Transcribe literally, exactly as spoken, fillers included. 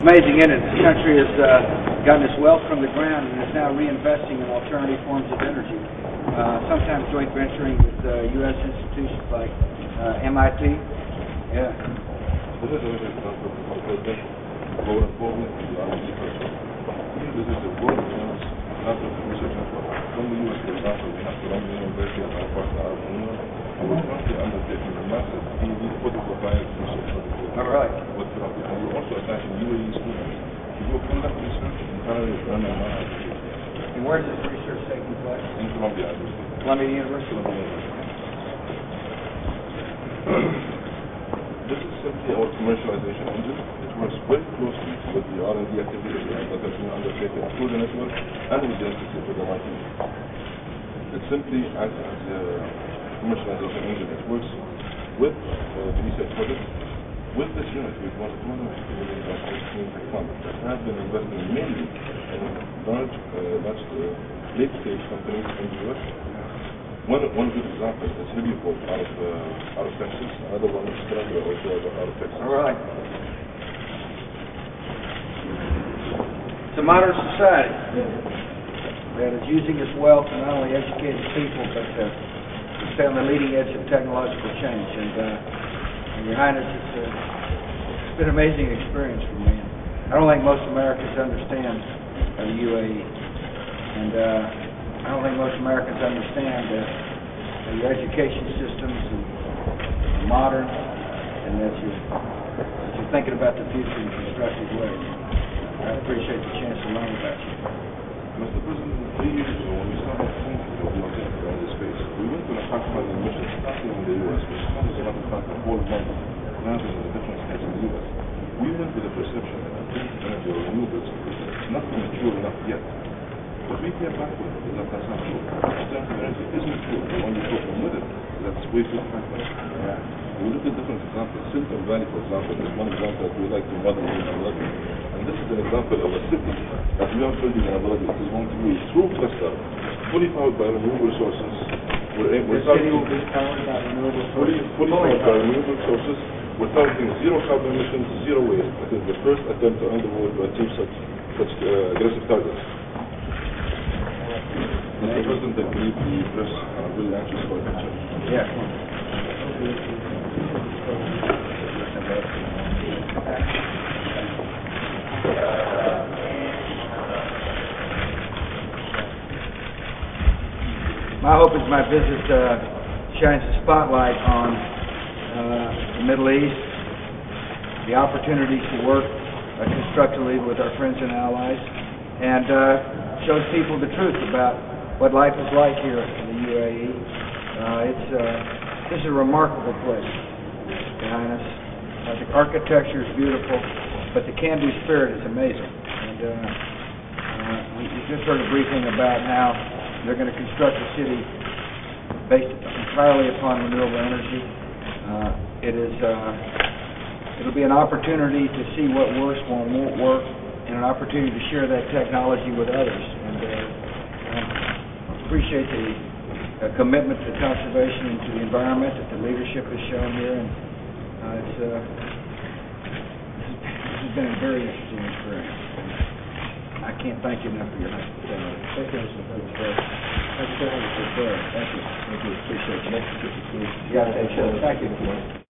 Amazing, isn't it? This country has uh, gotten its wealth from the ground and is now reinvesting in alternative forms of energy, uh, sometimes joint venturing with uh, U S institutions like uh, M I T. Yeah. This is an example of president going forward to the R and D person. This is a world-class national research network. From the U S, for example, we have Columbia University and our partner Armenia, and we're currently undertaking a massive P V photovoltaic research project. All right. With Columbia, and we're also attaching U A E students to go conduct research in parallel with M M I. And where is this research taking place? In Columbia University. Columbia University. Columbia University. This is simply our commercialization engine. It works very closely with the R and D activities that have been undertaken through the network and with the Institute of M I T. It simply acts as a commercialization engine. It works with uh, the research project. With this unit, we've got two hundred fifty million dollars clean tech fund that has been investing mainly in large, uh, large uh, late-stage companies in the U S. One, one good example is Heliport out of uh, out of Texas. Another one is Columbia, also out of Texas. All right. It's a modern society that is using its wealth to not only educate its people, but uh, to stay on the leading edge of technological change. And, uh, and Your Highness, it's, uh, it's been an amazing experience for me. I don't think most Americans understand uh, the U A E, and uh, I don't think most Americans understand that uh, your education systems are modern, and that you're, that you're thinking about the future in constructive ways. I appreciate the chance to learn about you. Mister President, three years ago, when we started thinking of the alternative around space, we went on a fact-finding mission starting in the U S, which comes as a matter of fact the whole month, rather than the different states in the U S. We went with the perception that alternative energy or renewables is not mature enough yet. But we came back with it, that that's not true. Alternative energy is mature, and when we talking with it, that's way too fragmented. Yeah. We look at different examples. Silicon Valley, for example, is one example that we like to model in Abu And this is an example of a city that we are building in Abu Dhabi. It is going to be through cluster, fully powered by renewable sources. We're able The city will be powered by renewable fully, sources. fully powered by renewable sources. We're targeting zero carbon emissions, zero waste. It is the first attempt around the world to achieve such, such uh, aggressive targets. Mister President, I believe the press are really anxious for attention. Yeah. My hope is my visit uh, shines a spotlight on uh, the Middle East, the opportunities to work uh, constructively with our friends and allies, and uh, shows people the truth about what life is like here in the U A E. Uh, it's uh, this is a remarkable place, Your Highness. Uh, the architecture is beautiful, but the can-do spirit is amazing. And uh, uh, we just heard a briefing about how they're going to construct a city based entirely upon renewable energy. Uh, it is uh, it'll be an opportunity to see what works, what won't work, and an opportunity to share that technology with others. And uh, uh, appreciate the uh, commitment to conservation and to the environment that the leadership has shown here. And uh, it's uh, this has been a very interesting experience. I can't thank you enough for your hospitality. Thank you, Mister President. Thank you for having us there. Thank you. Thank you. Appreciate it. Next, Yeah, thank you. Thank you.